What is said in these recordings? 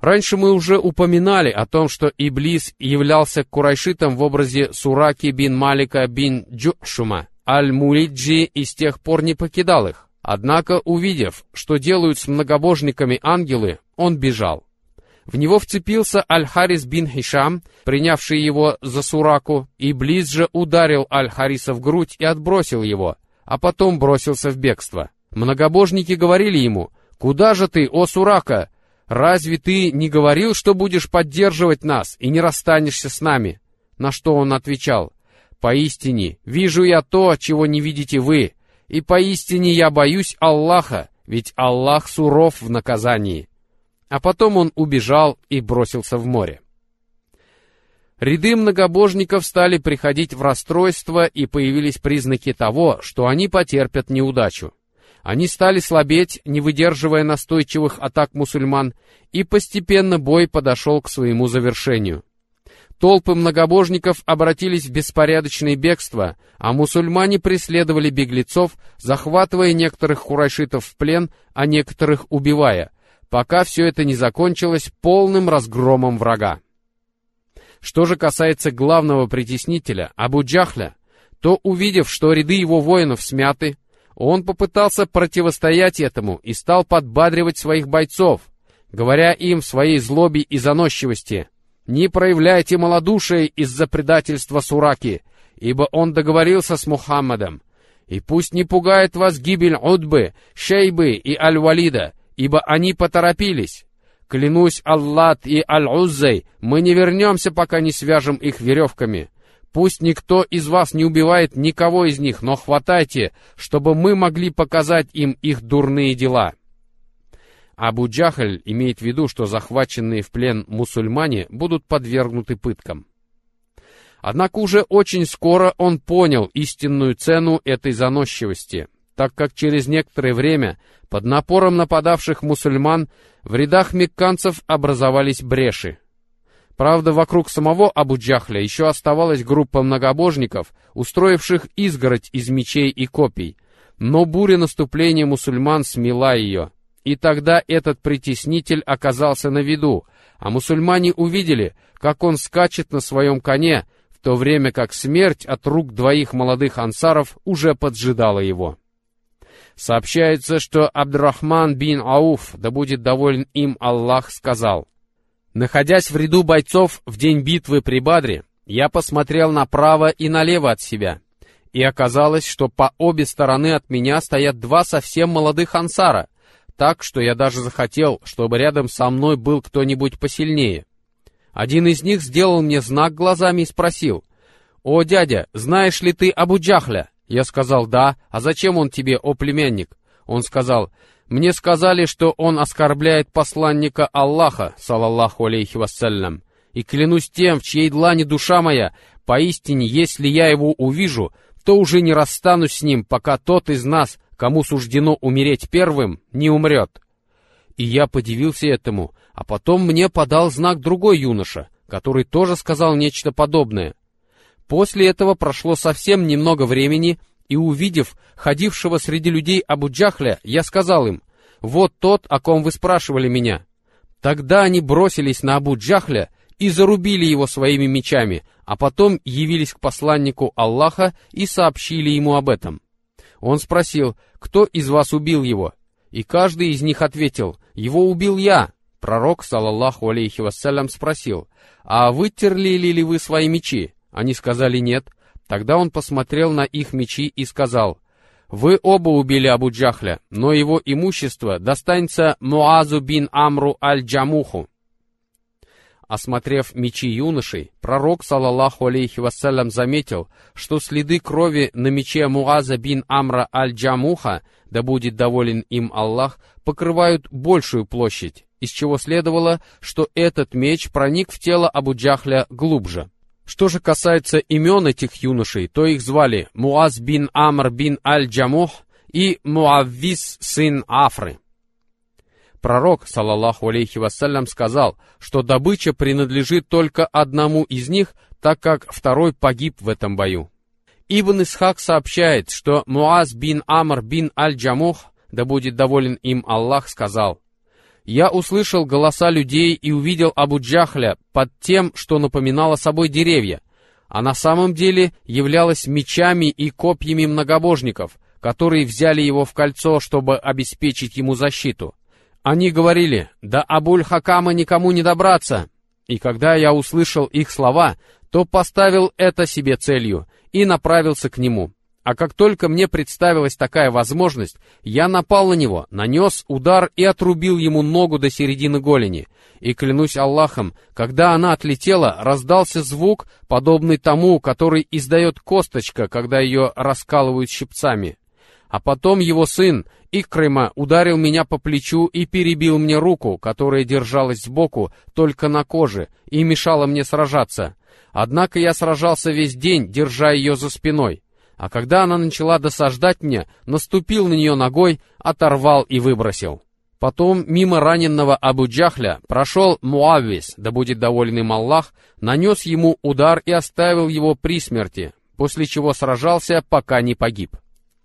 Раньше мы уже упоминали о том, что Иблис являлся курайшитом в образе Сураки бин Малика бин Джушума аль-Мулиджи и с тех пор не покидал их. Однако, увидев, что делают с многобожниками ангелы, он бежал. В него вцепился Аль-Харис бин Хишам, принявший его за Сураку, и Иблис же ударил Аль-Хариса в грудь и отбросил его, а потом бросился в бегство. Многобожники говорили ему: «Куда же ты, о Сурака? Разве ты не говорил, что будешь поддерживать нас и не расстанешься с нами?» На что он отвечал: «Поистине, вижу я то, чего не видите вы, и поистине я боюсь Аллаха, ведь Аллах суров в наказании». А потом он убежал и бросился в море. Ряды многобожников стали приходить в расстройство, и появились признаки того, что они потерпят неудачу. Они стали слабеть, не выдерживая настойчивых атак мусульман, и постепенно бой подошел к своему завершению. Толпы многобожников обратились в беспорядочное бегство, а мусульмане преследовали беглецов, захватывая некоторых курайшитов в плен, а некоторых убивая, пока все это не закончилось полным разгромом врага. Что же касается главного притеснителя, Абу Джахля, то, увидев, что ряды его воинов смяты, он попытался противостоять этому и стал подбадривать своих бойцов, говоря им в своей злобе и заносчивости: «Не проявляйте малодушие из-за предательства Сураки, ибо он договорился с Мухаммадом, и пусть не пугает вас гибель Утбы, Шейбы и Аль-Валида, ибо они поторопились. Клянусь Аллат и Аль-Уззой, мы не вернемся, пока не свяжем их веревками. Пусть никто из вас не убивает никого из них, но хватайте, чтобы мы могли показать им их дурные дела». Абу Джахль имеет в виду, что захваченные в плен мусульмане будут подвергнуты пыткам. Однако уже очень скоро он понял истинную цену этой заносчивости, так как через некоторое время под напором нападавших мусульман в рядах мекканцев образовались бреши. Правда, вокруг самого Абу Джахля еще оставалась группа многобожников, устроивших изгородь из мечей и копий, но буря наступления мусульман смела ее. И тогда этот притеснитель оказался на виду, а мусульмане увидели, как он скачет на своем коне, в то время как смерть от рук двоих молодых ансаров уже поджидала его. Сообщается, что Абдуррахман бин Ауф, да будет доволен им Аллах, сказал: «Находясь в ряду бойцов в день битвы при Бадре, я посмотрел направо и налево от себя, и оказалось, что по обе стороны от меня стоят два совсем молодых ансара, так, что я даже захотел, чтобы рядом со мной был кто-нибудь посильнее. Один из них сделал мне знак глазами и спросил: «О, дядя, знаешь ли ты Абу Джахля?» Я сказал: «Да». «А зачем он тебе, о племянник?» Он сказал: «Мне сказали, что он оскорбляет посланника Аллаха, салаллаху алейхи вассалям, и клянусь тем, в чьей длани душа моя, поистине, если я его увижу, то уже не расстанусь с ним, пока тот из нас, кому суждено умереть первым, не умрет». И я подивился этому, а потом мне подал знак другой юноша, который тоже сказал нечто подобное. После этого прошло совсем немного времени, и, увидев ходившего среди людей Абу Джахля, я сказал им: «Вот тот, о ком вы спрашивали меня». Тогда они бросились на Абу Джахля и зарубили его своими мечами, а потом явились к посланнику Аллаха и сообщили ему об этом. Он спросил: «Кто из вас убил его?» И каждый из них ответил: «Его убил я». Пророк, салаллаху алейхи вассалям, спросил: «А вытерли ли вы свои мечи?» Они сказали: «Нет». Тогда он посмотрел на их мечи и сказал: «Вы оба убили Абу Джахля, но его имущество достанется Муазу бин Амру аль-Джамуху». Осмотрев мечи юношей, пророк, салаллаху алейхи вассалям, заметил, что следы крови на мече Муаза бин Амра аль-Джамуха, да будет доволен им Аллах, покрывают большую площадь, из чего следовало, что этот меч проник в тело Абу Джахля глубже. Что же касается имен этих юношей, то их звали Муаз бин Амр бин аль-Джамух и Муаввис сын Афры. Пророк, салаллаху алейхи вассалям, сказал, что добыча принадлежит только одному из них, так как второй погиб в этом бою. Ибн Исхак сообщает, что Муаз бин Амр бин аль-Джамух, да будет доволен им Аллах, сказал: я услышал голоса людей и увидел Абу Джахля под тем, что напоминало собой деревья, а на самом деле являлось мечами и копьями многобожников, которые взяли его в кольцо, чтобы обеспечить ему защиту. Они говорили: «До Абуль-Хакама никому не добраться». И когда я услышал их слова, то поставил это себе целью и направился к нему. А как только мне представилась такая возможность, я напал на него, нанес удар и отрубил ему ногу до середины голени. И клянусь Аллахом, когда она отлетела, раздался звук, подобный тому, который издает косточка, когда ее раскалывают щипцами. А потом его сын, Икрима, ударил меня по плечу и перебил мне руку, которая держалась сбоку только на коже и мешала мне сражаться. Однако я сражался весь день, держа ее за спиной. А когда она начала досаждать мне, наступил на нее ногой, оторвал и выбросил. Потом мимо раненного Абу Джахля прошел Муаввис, да будет доволен им Аллах, нанес ему удар и оставил его при смерти, после чего сражался, пока не погиб.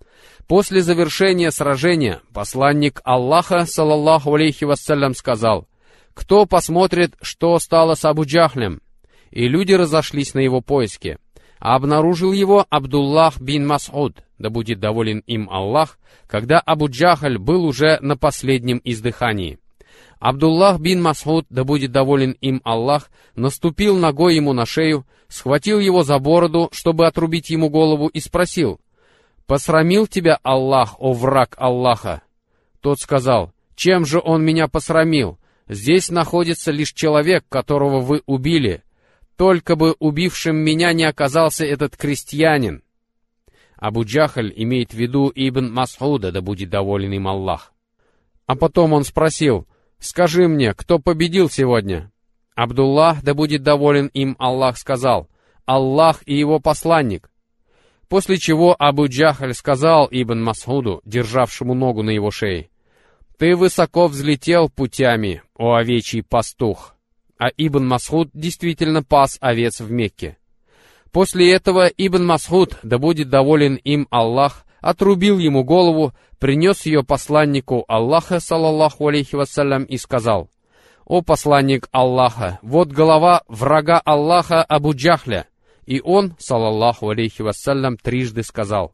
После завершения сражения посланник Аллаха, саллаллаху алейхи вассалям, сказал: «Кто посмотрит, что стало с Абу Джахлем?» И люди разошлись на его поиски. А обнаружил его Абдуллах бин Мас'уд, да будет доволен им Аллах, когда Абу Джахль был уже на последнем издыхании. Абдуллах бин Мас'уд, да будет доволен им Аллах, наступил ногой ему на шею, схватил его за бороду, чтобы отрубить ему голову, и спросил: «Посрамил тебя Аллах, о враг Аллаха?» Тот сказал: «Чем же он меня посрамил? Здесь находится лишь человек, которого вы убили. Только бы убившим меня не оказался этот крестьянин». Абу Джахль имеет в виду Ибн Мас'уда, да будет доволен им Аллах. А потом он спросил: «Скажи мне, кто победил сегодня?» Абдуллах, да будет доволен им Аллах, сказал: «Аллах и его посланник». После чего Абу Джахль сказал Ибн Мас'уду, державшему ногу на его шее: «Ты высоко взлетел путями, о овечий пастух». А Ибн Мас'уд действительно пас овец в Мекке. После этого Ибн Мас'уд, да будет доволен им Аллах, отрубил ему голову, принес ее посланнику Аллаха, саллаллаху алейхи вассалям, и сказал: «О посланник Аллаха, вот голова врага Аллаха Абу Джахля». И он, саллаллаху алейхи вассалям, трижды сказал: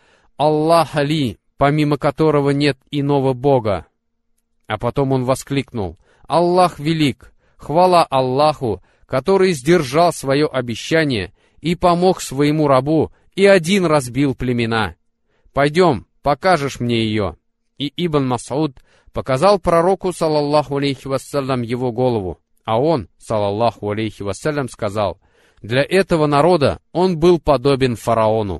«Аллах Али, помимо которого нет иного Бога». А потом он воскликнул: «Аллах велик! Хвала Аллаху, который сдержал свое обещание и помог своему рабу, и один разбил племена. Пойдем, покажешь мне ее». И Ибн Мас'уд показал пророку, саллаллаху алейхи вассалям, его голову, а он, саллаллаху алейхи вассалям, сказал: «Для этого народа он был подобен фараону».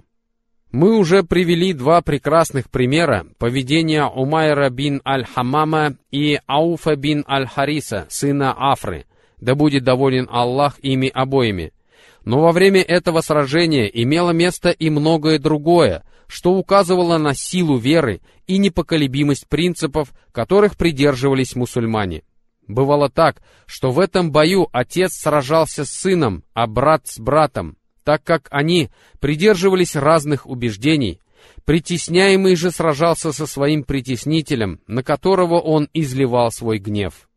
Мы уже привели два прекрасных примера поведения Умайра бин Аль-Хамама и Ауфа бин Аль-Хариса, сына Афры, да будет доволен Аллах ими обоими. Но во время этого сражения имело место и многое другое, что указывало на силу веры и непоколебимость принципов, которых придерживались мусульмане. Бывало так, что в этом бою отец сражался с сыном, а брат с братом, так как они придерживались разных убеждений. Притесняемый же сражался со своим притеснителем, на которого он изливал свой гнев.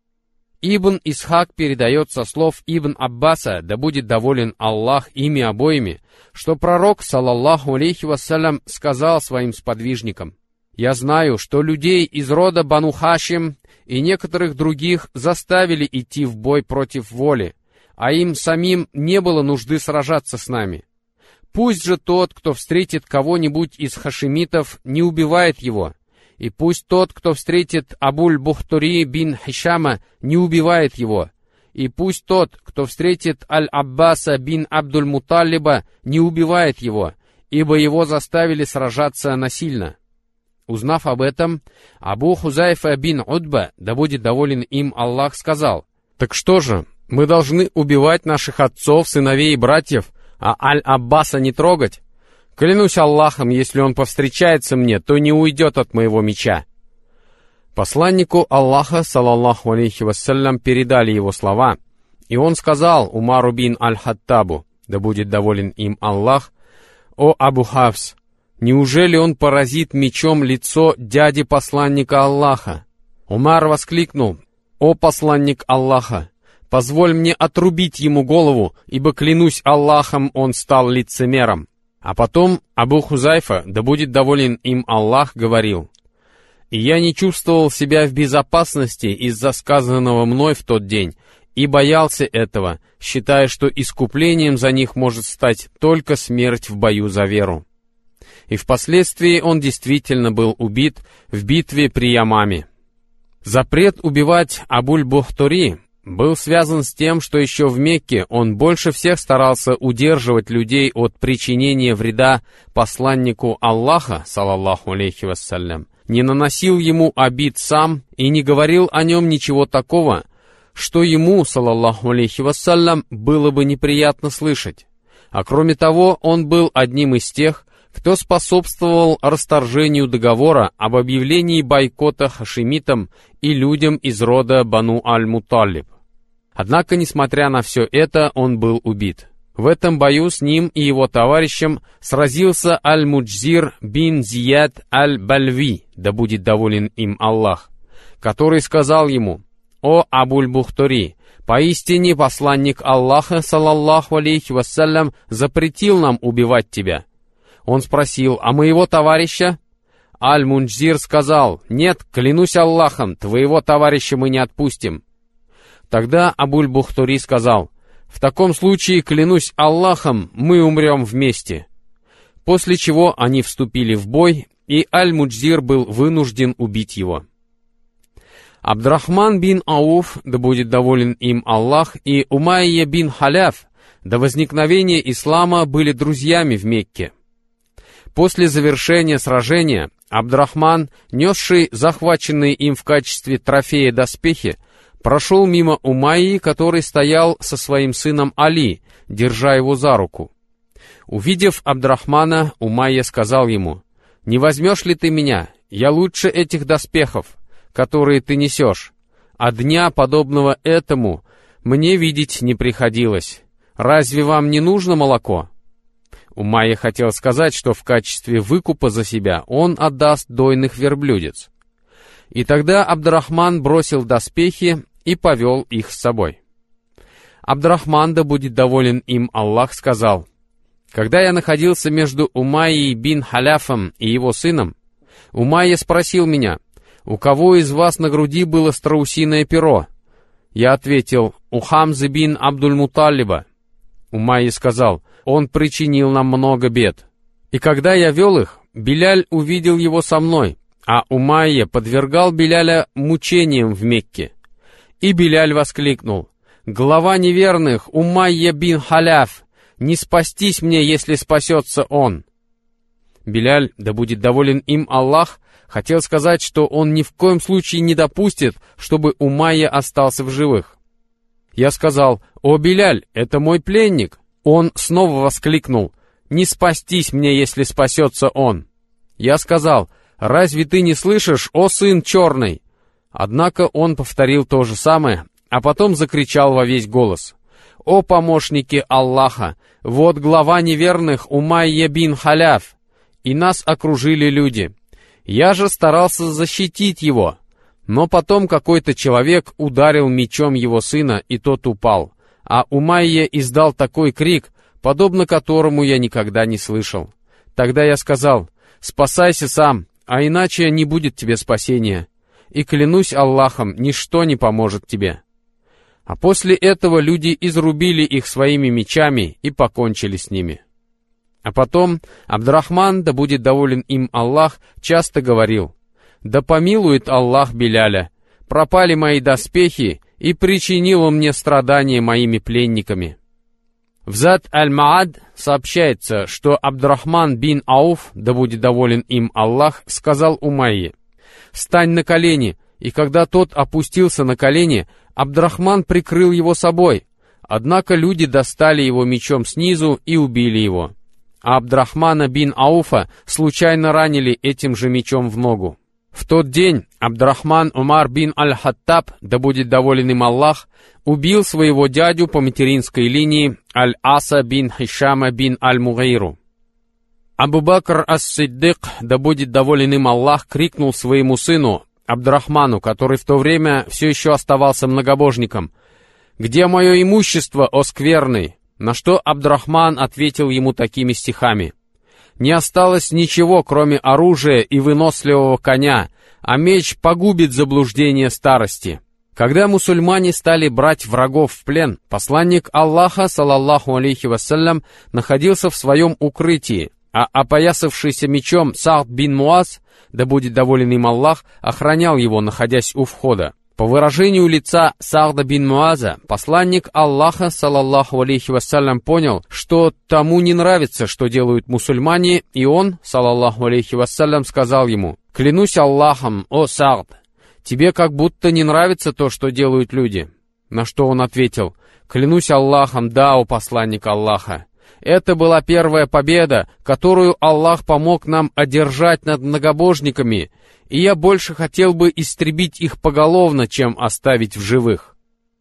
Ибн Исхак передает со слов Ибн Аббаса, да будет доволен Аллах ими обоими, что пророк, саллаллаху алейхи вассалям, сказал своим сподвижникам: «Я знаю, что людей из рода Бану Хашим и некоторых других заставили идти в бой против воли, а им самим не было нужды сражаться с нами. Пусть же тот, кто встретит кого-нибудь из хашимитов, не убивает его, и пусть тот, кто встретит Абуль-Бухтури бин Хишама, не убивает его, и пусть тот, кто встретит Аль-Аббаса бин Абдуль-Муталлиба, не убивает его, ибо его заставили сражаться насильно». Узнав об этом, Абу Хузайфа бин Утба, да будет доволен им Аллах, сказал: «Так что же, мы должны убивать наших отцов, сыновей и братьев, а Аль-Аббаса не трогать? Клянусь Аллахом, если он повстречается мне, то не уйдет от моего меча». Посланнику Аллаха, саллаллаху алейхи вассалям, передали его слова, и он сказал Умару бин Аль-Хаттабу, да будет доволен им Аллах: «О Абу Хафс, неужели он поразит мечом лицо дяди посланника Аллаха?» Умар воскликнул: «О посланник Аллаха, позволь мне отрубить ему голову, ибо, клянусь Аллахом, он стал лицемером». А потом Абу Хузайфа, да будет доволен им Аллах, говорил: «И я не чувствовал себя в безопасности из-за сказанного мной в тот день, и боялся этого, считая, что искуплением за них может стать только смерть в бою за веру». И впоследствии он действительно был убит в битве при Ямаме. Запрет убивать Абуль-Бухтури был связан с тем, что еще в Мекке он больше всех старался удерживать людей от причинения вреда посланнику Аллаха, салаллаху алейхи вассалям, не наносил ему обид сам и не говорил о нем ничего такого, что ему, салаллаху алейхи вассалям, было бы неприятно слышать. А кроме того, он был одним из тех, кто способствовал расторжению договора об объявлении бойкота хашимитам и людям из рода Бану аль-Муталиб. Однако, несмотря на все это, он был убит. В этом бою с ним и его товарищем сразился Аль-Муджзир бин Зияд аль-Бальви, да будет доволен им Аллах, который сказал ему: «О Абуль-Бухтури, поистине посланник Аллаха, салаллаху алейхи вассалям, запретил нам убивать тебя». Он спросил: «А моего товарища?» Аль-Муджзир сказал: «Нет, клянусь Аллахом, твоего товарища мы не отпустим». Тогда Абуль-Бухтури сказал: «В таком случае, клянусь Аллахом, мы умрем вместе». После чего они вступили в бой, и Аль-Муджзир был вынужден убить его. Абдрахман бин Ауф, да будет доволен им Аллах, и Умайя бин Халяф до возникновения ислама были друзьями в Мекке. После завершения сражения Абдрахман, несший захваченные им в качестве трофея доспехи, прошел мимо Умайи, который стоял со своим сыном Али, держа его за руку. Увидев Абдрахмана, Умайя сказал ему: «Не возьмешь ли ты меня? Я лучше этих доспехов, которые ты несешь, а дня, подобного этому, мне видеть не приходилось. Разве вам не нужно молоко?» Умайя хотел сказать, что в качестве выкупа за себя он отдаст дойных верблюдец. И тогда Абдрахман бросил доспехи и повел их с собой. Абдрахман, да будет доволен им Аллах, сказал: «Когда я находился между Умайей бин Халяфом и его сыном, Умайя спросил меня: у кого из вас на груди было страусиное перо?» Я ответил: «У Хамзы бин Абдуль-Муталиба». Умайя сказал: «Он причинил нам много бед». И когда я вел их, Биляль увидел его со мной, а Умайя подвергал Биляля мучениям в Мекке. И Биляль воскликнул: «Глава неверных, Умайя бин Халяф, не спастись мне, если спасется он». Биляль, да будет доволен им Аллах, хотел сказать, что он ни в коем случае не допустит, чтобы Умайя остался в живых. Я сказал: «О, Биляль, это мой пленник». Он снова воскликнул: «Не спастись мне, если спасется он». Я сказал: «Разве ты не слышишь, о сын черный?» Однако он повторил то же самое, а потом закричал во весь голос: «О помощники Аллаха, вот глава неверных Умайя бин Халяф!» И нас окружили люди. Я же старался защитить его, но потом какой-то человек ударил мечом его сына, и тот упал, а Умайя издал такой крик, подобно которому я никогда не слышал. Тогда я сказал: «Спасайся сам, а иначе не будет тебе спасения. И клянусь Аллахом, ничто не поможет тебе». А после этого люди изрубили их своими мечами и покончили с ними. А потом Абдрахман, да будет доволен им Аллах, часто говорил: «Да помилует Аллах Биляля, пропали мои доспехи, и причинил он мне страдания моими пленниками». В Зад аль-Маад сообщается, что Абдрахман бин Ауф, да будет доволен им Аллах, сказал Умайе: «Стань на колени», и когда тот опустился на колени, Абдрахман прикрыл его собой, однако люди достали его мечом снизу и убили его. А Абдрахмана бин Ауфа случайно ранили этим же мечом в ногу. В тот день Абдрахман Умар бин Аль-Хаттаб, да будет доволен им Аллах, убил своего дядю по материнской линии Аль-Аса бин Хишама бин Аль-Мугайру. Абу Бакр ас-Сиддик, да будет доволен им Аллах, крикнул своему сыну Абдурахману, который в то время все еще оставался многобожником: «Где мое имущество, о скверный?» На что Абдурахман ответил ему такими стихами: «Не осталось ничего, кроме оружия и выносливого коня, а меч погубит заблуждение старости». Когда мусульмане стали брать врагов в плен, посланник Аллаха, салаллаху алейхи вассалям, находился в своем укрытии, а опоясавшийся мечом Саад бин Муаз, да будет доволен им Аллах, охранял его, находясь у входа. По выражению лица Саада бин Муаза, посланник Аллаха, салаллаху алейхи вассалям, понял, что тому не нравится, что делают мусульмане, и он, салаллаху алейхи вассалям, сказал ему: «Клянусь Аллахом, о Саад, тебе как будто не нравится то, что делают люди». На что он ответил: «Клянусь Аллахом, да, о посланник Аллаха. Это была первая победа, которую Аллах помог нам одержать над многобожниками, и я больше хотел бы истребить их поголовно, чем оставить в живых».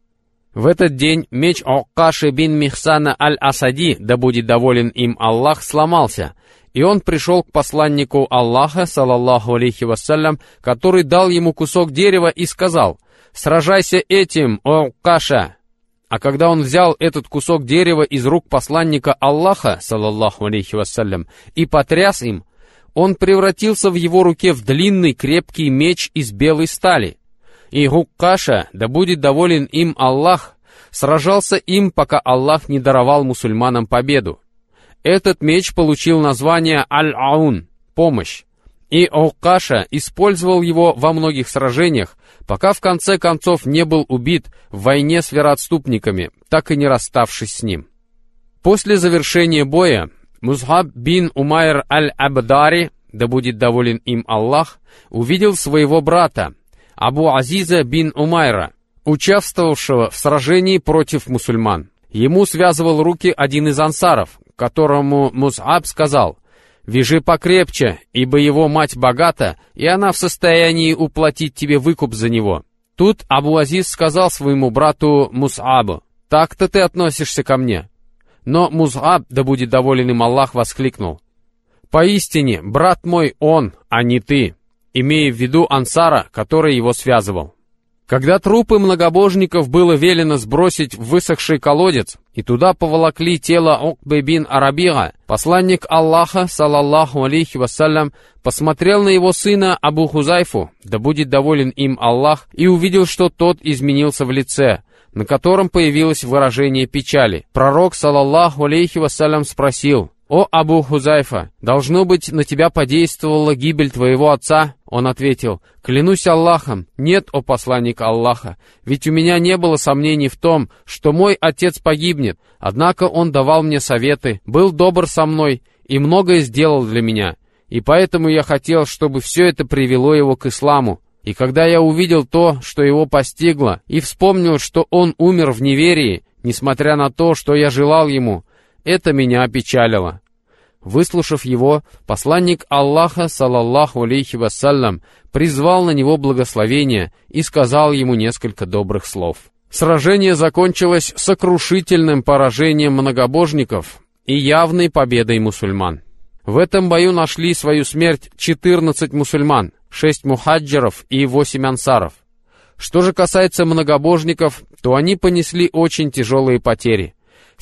В этот день меч Уккаши бин Михсана аль-Асади, да будет доволен им Аллах, сломался, и он пришел к посланнику Аллаха, салаллаху алейхи вассалям, который дал ему кусок дерева и сказал: «Сражайся этим, о Уккаша». А когда он взял этот кусок дерева из рук посланника Аллаха, салаллаху алейхи вассалям, и потряс им, он превратился в его руке в длинный крепкий меч из белой стали. И Уккаша, да будет доволен им Аллах, сражался им, пока Аллах не даровал мусульманам победу. Этот меч получил название Аль-Аун — помощь, и Уккаша использовал его во многих сражениях, пока в конце концов не был убит в войне с вероотступниками, так и не расставшись с ним. После завершения боя Мус'аб бин Умайр аль-Абдари, да будет доволен им Аллах, увидел своего брата Абу Азиза бин Умайра, участвовавшего в сражении против мусульман. Ему связывал руки один из ансаров, которому Мус'аб сказал: «Вяжи покрепче, ибо его мать богата, и она в состоянии уплатить тебе выкуп за него». Тут Абу Азиз сказал своему брату Мус'абу: «Так-то ты относишься ко мне». Но Мус'аб, да будет доволен им Аллах, воскликнул: «Поистине, брат мой он, а не ты», имея в виду ансара, который его связывал. Когда трупы многобожников было велено сбросить в высохший колодец, и туда поволокли тело Укбы бин Арабига, посланник Аллаха, салаллаху алейхи вассалям, посмотрел на его сына Абу Хузайфу, да будет доволен им Аллах, и увидел, что тот изменился в лице, на котором появилось выражение печали. Пророк, салаллаху алейхи вассалям, спросил: «О Абу Хузайфа, должно быть, на тебя подействовала гибель твоего отца?» Он ответил: «Клянусь Аллахом, нет, о посланник Аллаха, ведь у меня не было сомнений в том, что мой отец погибнет, однако он давал мне советы, был добр со мной и многое сделал для меня, и поэтому я хотел, чтобы все это привело его к исламу. И когда я увидел то, что его постигло, и вспомнил, что он умер в неверии, несмотря на то, что я желал ему, это меня опечалило». Выслушав его, посланник Аллаха, салаллаху алейхи вассалям, призвал на него благословение и сказал ему несколько добрых слов. Сражение закончилось сокрушительным поражением многобожников и явной победой мусульман. В этом бою нашли свою смерть 14 мусульман, 6 мухаджиров и 8 ансаров. Что же касается многобожников, то они понесли очень тяжелые потери.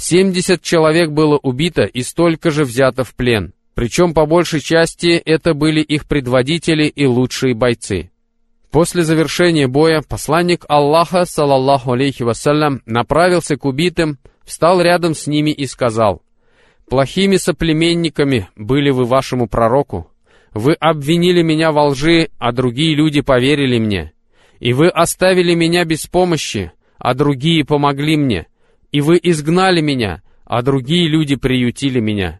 70 человек было убито и столько же взято в плен. Причем по большей части это были их предводители и лучшие бойцы. После завершения боя посланник Аллаха, салаллаху алейхи вассалям, направился к убитым, встал рядом с ними и сказал: «Плохими соплеменниками были вы вашему пророку. Вы обвинили меня во лжи, а другие люди поверили мне. И вы оставили меня без помощи, а другие помогли мне. И вы изгнали меня, а другие люди приютили меня».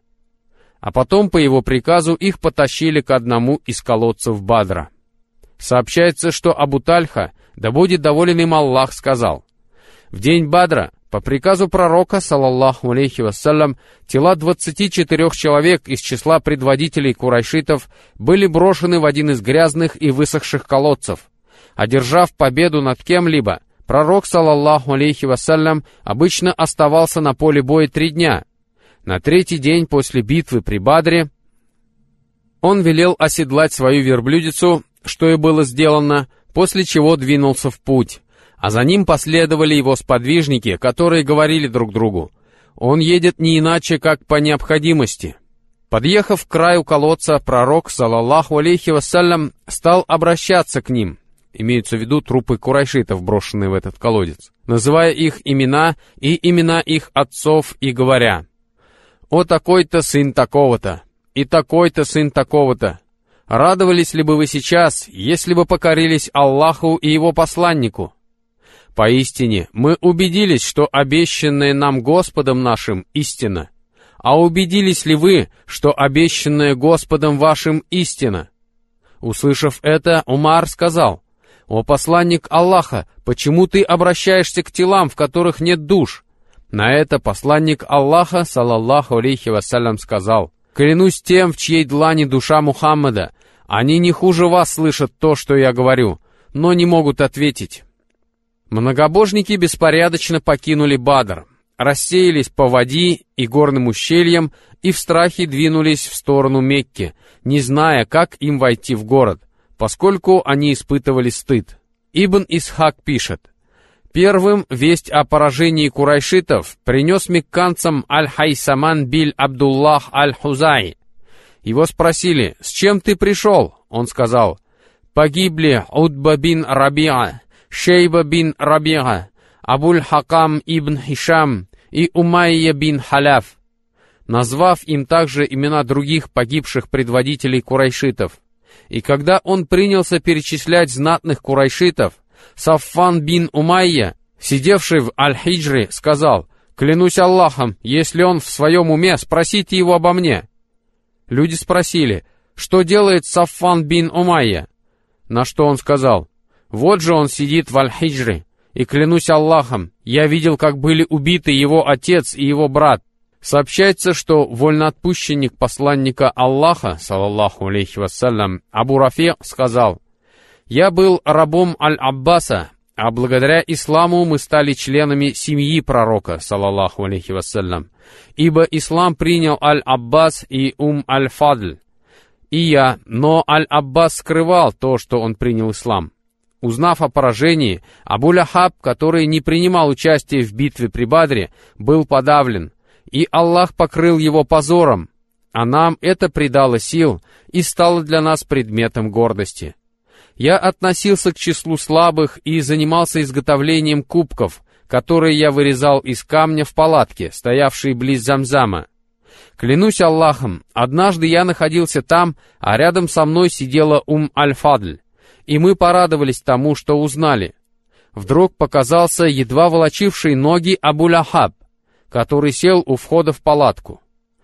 А потом, по его приказу, их потащили к одному из колодцев Бадра. Сообщается, что Абу Тальха, да будет доволен им Аллах, сказал: «В день Бадра, по приказу пророка, салаллаху алейхи вассалям, тела 24 человек из числа предводителей курайшитов были брошены в один из грязных и высохших колодцев. Одержав победу над кем-либо, пророк, салаллаху алейхи вассалям, обычно оставался на поле боя 3 дня. На 3-й день после битвы при Бадре он велел оседлать свою верблюдицу, что и было сделано, после чего двинулся в путь, а за ним последовали его сподвижники, которые говорили друг другу: «Он едет не иначе, как по необходимости». Подъехав к краю колодца, пророк, салаллаху алейхи вассалям, стал обращаться к ним, имеются в виду трупы курайшитов, брошенные в этот колодец, называя их имена и имена их отцов и говоря: «О такой-то сын такого-то, и такой-то сын такого-то, радовались ли бы вы сейчас, если бы покорились Аллаху и Его посланнику? Поистине, мы убедились, что обещанное нам Господом нашим истина. А убедились ли вы, что обещанное Господом вашим истина?» Услышав это, Умар сказал: «О посланник Аллаха, почему ты обращаешься к телам, в которых нет душ?» На это посланник Аллаха, салаллаху алейхи вассалям, сказал: «Клянусь тем, в чьей длани душа Мухаммада, они не хуже вас слышат то, что я говорю, но не могут ответить». Многобожники беспорядочно покинули Бадр, рассеялись по Вади и горным ущельям и в страхе двинулись в сторону Мекки, не зная, как им войти в город, поскольку они испытывали стыд. Ибн Исхак пишет: «Первым весть о поражении курайшитов принес мекканцам Аль-Хайсаман биль Абдуллах Аль-Хузай. Его спросили: «С чем ты пришел?» Он сказал: «Погибли Утба бин Рабиа, Шейба бин Рабиа, Абуль-Хакам ибн Хишам и Умайя бин Халяф», назвав им также имена других погибших предводителей курайшитов. И когда он принялся перечислять знатных курайшитов, Саффан бин Умайя, сидевший в Аль-Хиджре, сказал: «Клянусь Аллахом, если он в своем уме, спросите его обо мне». Люди спросили: «Что делает Саффан бин Умайя?» На что он сказал: «Вот же он сидит в Аль-Хиджре, и клянусь Аллахом, я видел, как были убиты его отец и его брат». Сообщается, что вольноотпущенник посланника Аллаха, салаллаху алейхи вассалям, Абу Рафи сказал: «Я был рабом Аль-Аббаса, а благодаря исламу мы стали членами семьи пророка, салаллаху алейхи вассалям, ибо ислам принял Аль-Аббас и Аль-Фадль, и я, но Аль-Аббас скрывал то, что он принял ислам». Узнав о поражении, Абу-Лахаб, который не принимал участия в битве при Бадре, был подавлен, и Аллах покрыл его позором, а нам это придало сил и стало для нас предметом гордости. Я относился к числу слабых и занимался изготовлением кубков, которые я вырезал из камня в палатке, стоявшей близ Замзама. Клянусь Аллахом, однажды я находился там, а рядом со мной сидела Аль-Фадль, и мы порадовались тому, что узнали. Вдруг показался едва волочивший ноги Абу-Лахаб, который сел у входа в палатку.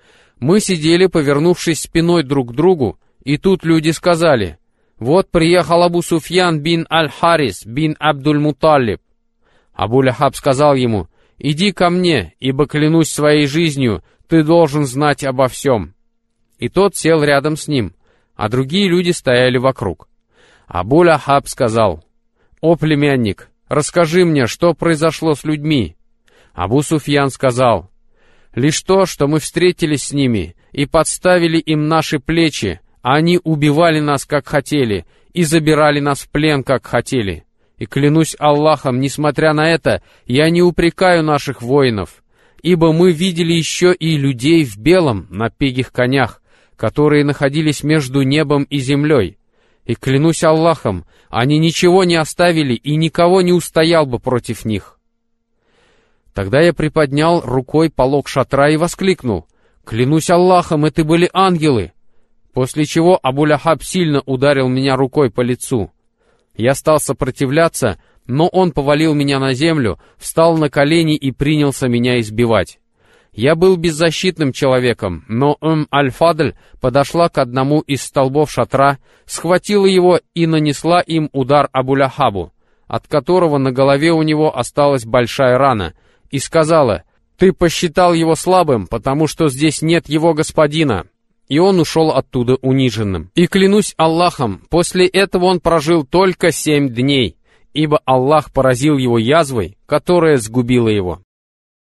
Мы сидели, повернувшись спиной друг к другу, и тут люди сказали: «Вот приехал Абу Суфьян бин Аль-Харис бин Абдуль-Муталиб». Абу-Лахаб сказал ему: «Иди ко мне, ибо, клянусь своей жизнью, ты должен знать обо всем». И тот сел рядом с ним, а другие люди стояли вокруг. Абу-Лахаб сказал: «О племянник, расскажи мне, что произошло с людьми». Абу Суфьян сказал: «Лишь то, что мы встретились с ними и подставили им наши плечи, а они убивали нас, как хотели, и забирали нас в плен, как хотели. И клянусь Аллахом, несмотря на это, я не упрекаю наших воинов, ибо мы видели еще и людей в белом на пегих конях, которые находились между небом и землей. И клянусь Аллахом, они ничего не оставили, и никого не устоял бы против них». Тогда я приподнял рукой полог шатра и воскликнул: «Клянусь Аллахом, это были ангелы!» После чего Абу-Лахаб сильно ударил меня рукой по лицу. Я стал сопротивляться, но он повалил меня на землю, встал на колени и принялся меня избивать. Я был беззащитным человеком, но Аль-Фадль подошла к одному из столбов шатра, схватила его и нанесла им удар Абу-Лахабу, от которого на голове у него осталась большая рана, и сказала: «Ты посчитал его слабым, потому что здесь нет его господина». И он ушел оттуда униженным. И клянусь Аллахом, после этого он прожил только 7 дней, ибо Аллах поразил его язвой, которая сгубила его.